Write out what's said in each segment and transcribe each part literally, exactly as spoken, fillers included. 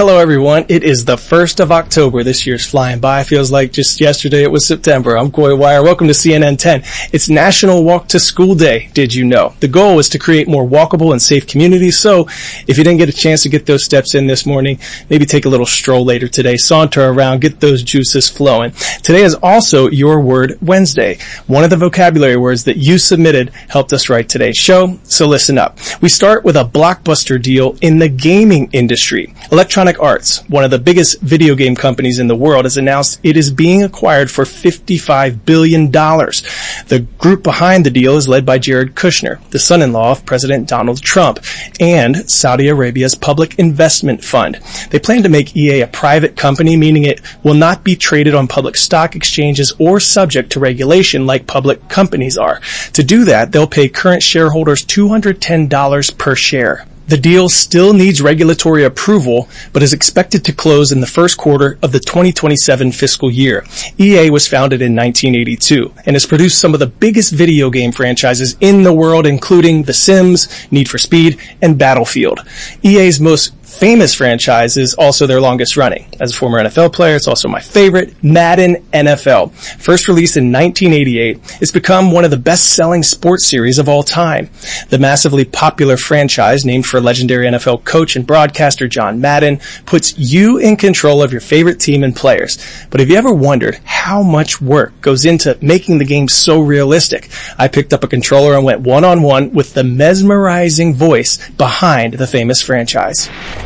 Hello everyone, it is the first of October. This year's flying by. Feels like just yesterday it was September. I'm Coy Wire. Welcome to C N N ten. It's National Walk to School Day, did you know? The goal is to create more walkable and safe communities, so if you didn't get a chance to get those steps in this morning, maybe take a little stroll later today, saunter around, get those juices flowing. Today is also Your Word Wednesday. One of the vocabulary words that you submitted helped us write today's show, so listen up. We start with a blockbuster deal in the gaming industry. Electronic Arts, one of the biggest video game companies in the world, has announced it is being acquired for fifty-five billion dollars. The group behind the deal is led by Jared Kushner, the son-in-law of President Donald Trump, and Saudi Arabia's Public Investment Fund. They plan to make E A a private company, meaning it will not be traded on public stock exchanges or subject to regulation like public companies are. To do that, they'll pay current shareholders two hundred ten dollars per share. The deal still needs regulatory approval, but is expected to close in the first quarter of the twenty twenty-seven fiscal year. E A was founded in nineteen eighty-two and has produced some of the biggest video game franchises in the world, including The Sims, Need for Speed, and Battlefield. E A's most famous franchise is also their longest running. As a former N F L player, it's also my favorite, Madden N F L. First released in nineteen eighty-eight, it's become one of the best-selling sports series of all time. The massively popular franchise, named for legendary N F L coach and broadcaster John Madden, puts you in control of your favorite team and players. But have you ever wondered how much work goes into making the game so realistic? I picked up a controller and went one-on-one with the mesmerizing voice behind the famous franchise.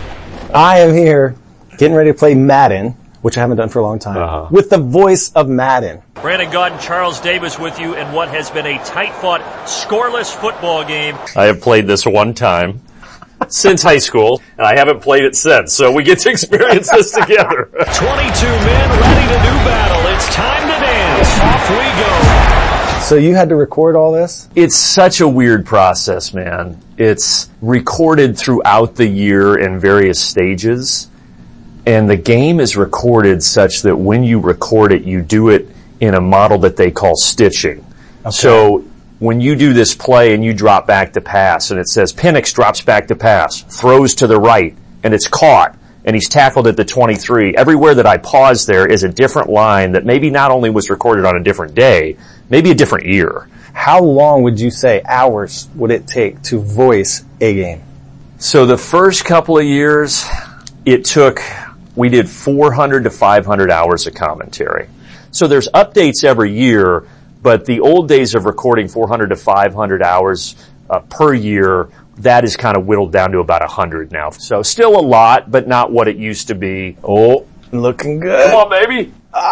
I am here getting ready to play Madden, which I haven't done for a long time, uh-huh. with the voice of Madden. Brandon Gaudin and Charles Davis with you in what has been a tight-fought, scoreless football game. I have played this one time since high school, and I haven't played it since, so we get to experience this together. twenty-two men ready to do battle. It's time to dance. Off we go. So you had to record all this? It's such a weird process, man. It's recorded throughout the year in various stages, and the game is recorded such that when you record it, you do it in a model that they call stitching. Okay. So when you do this play and you drop back to pass, and it says Penix drops back to pass, throws to the right, and it's caught, and he's tackled at the twenty-three, everywhere that I pause there is a different line that maybe not only was recorded on a different day, maybe a different year. How long would you say, hours, would it take to voice a game? So the first couple of years, it took, we did four hundred to five hundred hours of commentary. So there's updates every year, but the old days of recording four hundred to five hundred hours uh, per year, that is kind of whittled down to about one hundred now. So still a lot, but not what it used to be. Oh, looking good. Come on, baby.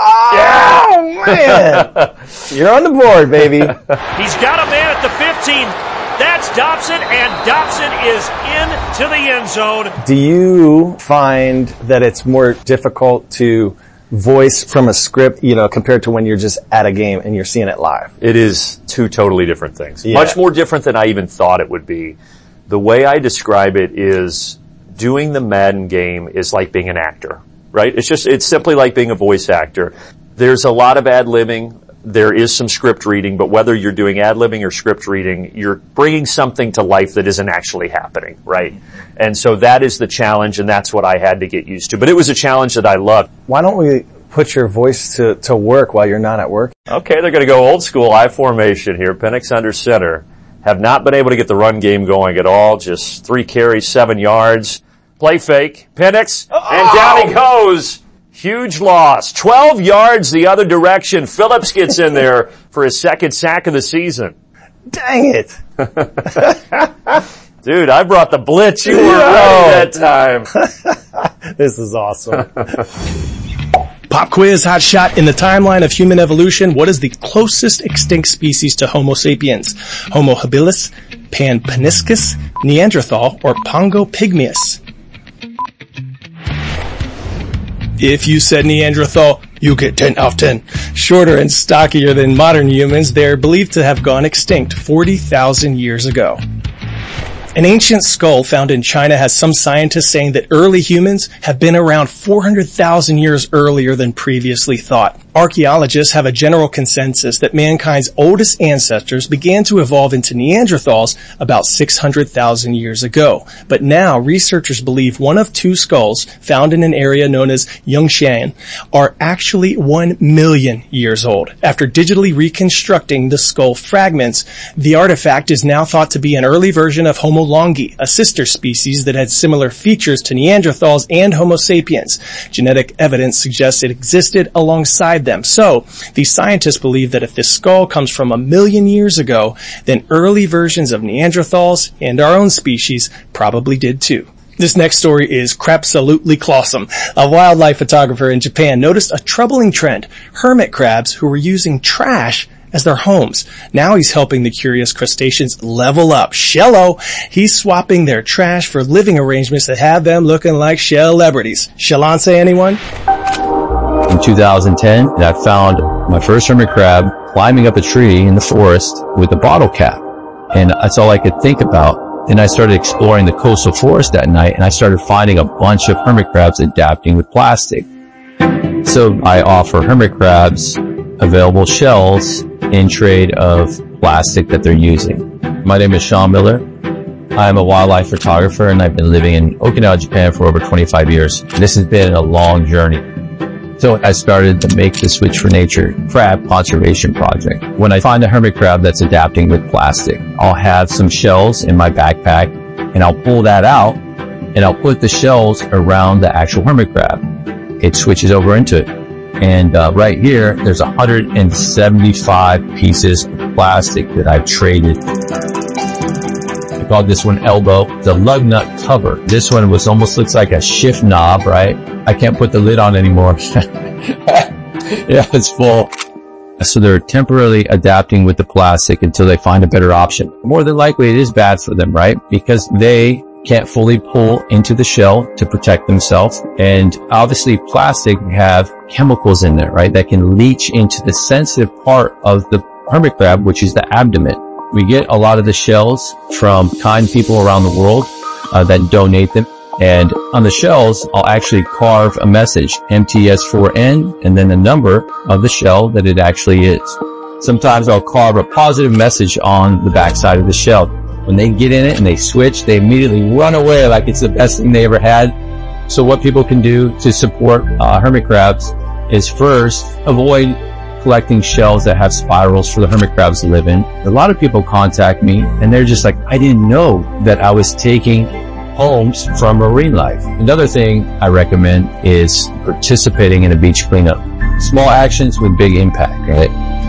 Oh, yeah. Man. You're on the board, baby. He's got a man at the fifteen. That's Dobson, and Dobson is into the end zone. Do you find that it's more difficult to voice from a script, you know, compared to when you're just at a game and you're seeing it live? It is two totally different things. Yeah. Much more different than I even thought it would be. The way I describe it is doing the Madden game is like being an actor. Right? It's just, it's simply like being a voice actor. There's a lot of ad-libbing. There is some script reading, but whether you're doing ad-libbing or script reading, you're bringing something to life that isn't actually happening, right? And so that is the challenge, and that's what I had to get used to. But it was a challenge that I loved. Why don't we put your voice to, to work while you're not at work? Okay, they're gonna go old school I formation here. Penix under center. Have not been able to get the run game going at all. Just three carries, seven yards. Play fake. Penix. Oh! And down he goes. Huge loss. twelve yards the other direction. Phillips gets in there for his second sack of the season. Dang it. Dude, I brought the blitz. You weren't ready that time. This is awesome. Pop quiz, hot shot. In the timeline of human evolution, what is the closest extinct species to Homo sapiens? Homo habilis, Pan paniscus, Neanderthal, or Pongo pygmaeus? If you said Neanderthal, you get ten out of ten. Shorter and stockier than modern humans, they're believed to have gone extinct forty thousand years ago. An ancient skull found in China has some scientists saying that early humans have been around four hundred thousand years earlier than previously thought. Archaeologists have a general consensus that mankind's oldest ancestors began to evolve into Neanderthals about six hundred thousand years ago. But now researchers believe one of two skulls found in an area known as Yongxian are actually one million years old. After digitally reconstructing the skull fragments, the artifact is now thought to be an early version of Homo longi, a sister species that had similar features to Neanderthals and Homo sapiens. Genetic evidence suggests it existed alongside them. So, these scientists believe that if this skull comes from a million years ago, then early versions of Neanderthals and our own species probably did too. This next story is crapsolutely clawsome. A wildlife photographer in Japan noticed a troubling trend. Hermit crabs who were using trash as their homes. Now he's helping the curious crustaceans level up. Shello! He's swapping their trash for living arrangements that have them looking like celebrities. Shalance, anyone? In two thousand ten, I found my first hermit crab climbing up a tree in the forest with a bottle cap. And that's all I could think about. Then I started exploring the coastal forest that night, and I started finding a bunch of hermit crabs adapting with plastic. So I offer hermit crabs available shells in trade of plastic that they're using. My name is Sean Miller. I'm a wildlife photographer, and I've been living in Okinawa, Japan for over twenty-five years. This has been a long journey. So I started the Make the Switch for Nature Crab Conservation Project. When I find a hermit crab that's adapting with plastic, I'll have some shells in my backpack, and I'll pull that out, and I'll put the shells around the actual hermit crab. It switches over into it. And uh, right here, there's one hundred seventy-five pieces of plastic that I've traded. I called this one Elbow, the lug nut cover. This one was almost looks like a shift knob, right? I can't put the lid on anymore. Yeah, it's full. So they're temporarily adapting with the plastic until they find a better option. More than likely, it is bad for them, right? Because they can't fully pull into the shell to protect themselves. And obviously plastic have chemicals in there, right? That can leach into the sensitive part of the hermit crab, which is the abdomen. We get a lot of the shells from kind people around the world uh, that donate them. And on the shells, I'll actually carve a message, M T S four N, and then the number of the shell that it actually is. Sometimes I'll carve a positive message on the backside of the shell. When they get in it and they switch, they immediately run away like it's the best thing they ever had. So what people can do to support uh, hermit crabs is first avoid collecting shells that have spirals for the hermit crabs to live in. A lot of people contact me and they're just like, I didn't know that I was taking homes from marine life. Another thing I recommend is participating in a beach cleanup. Small actions with big impact, right?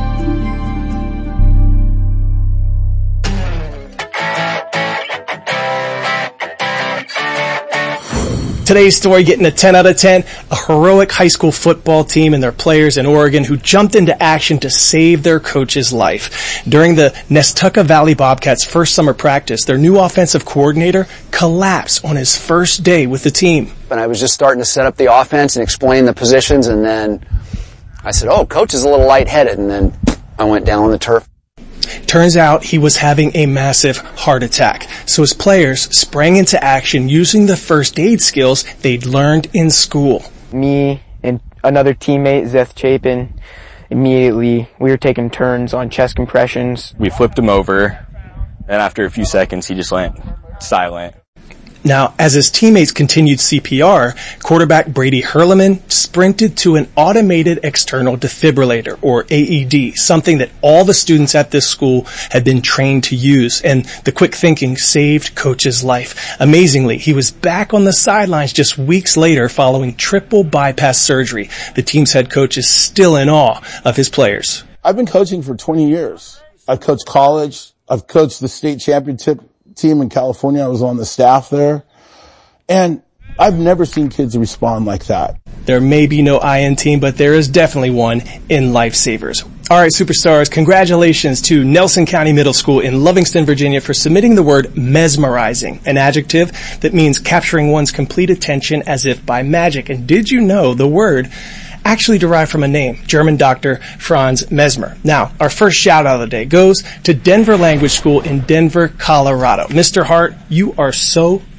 Today's story getting a ten out of ten, a heroic high school football team and their players in Oregon who jumped into action to save their coach's life. During the Nestucca Valley Bobcats' first summer practice, their new offensive coordinator collapsed on his first day with the team. And I was just starting to set up the offense and explain the positions, and then I said, oh, coach is a little lightheaded, and then I went down on the turf. Turns out he was having a massive heart attack. So his players sprang into action using the first aid skills they'd learned in school. Me and another teammate, Zeth Chapin, immediately we were taking turns on chest compressions. We flipped him over, and after a few seconds he just went silent. Now, as his teammates continued C P R, quarterback Brady Hurleman sprinted to an automated external defibrillator, or A E D, something that all the students at this school had been trained to use, and the quick thinking saved Coach's life. Amazingly, he was back on the sidelines just weeks later following triple bypass surgery. The team's head coach is still in awe of his players. I've been coaching for twenty years. I've coached college. I've coached the state championship team in California. I was on the staff there. And I've never seen kids respond like that. There may be no I N team, but there is definitely one in Lifesavers. All right, superstars, congratulations to Nelson County Middle School in Lovingston, Virginia for submitting the word mesmerizing, an adjective that means capturing one's complete attention as if by magic. And did you know the word actually derived from a name, German doctor Franz Mesmer. Now, our first shout out of the day goes to Denver Language School in Denver, Colorado. Mister Hart, you are so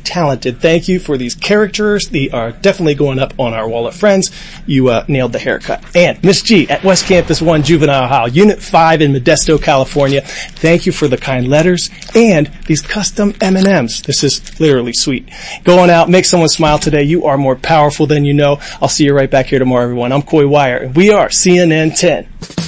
talented. Thank you for these characters. They are definitely going up on our wall of friends. You uh, nailed the haircut. And Miss G at West Campus one Juvenile Hall, Unit five in Modesto, California. Thank you for the kind letters and these custom M and M's. This is literally sweet. Going out, make someone smile today. You are more powerful than you know. I'll see you right back here tomorrow, everyone. I'm Coy Wire, and we are C N N ten.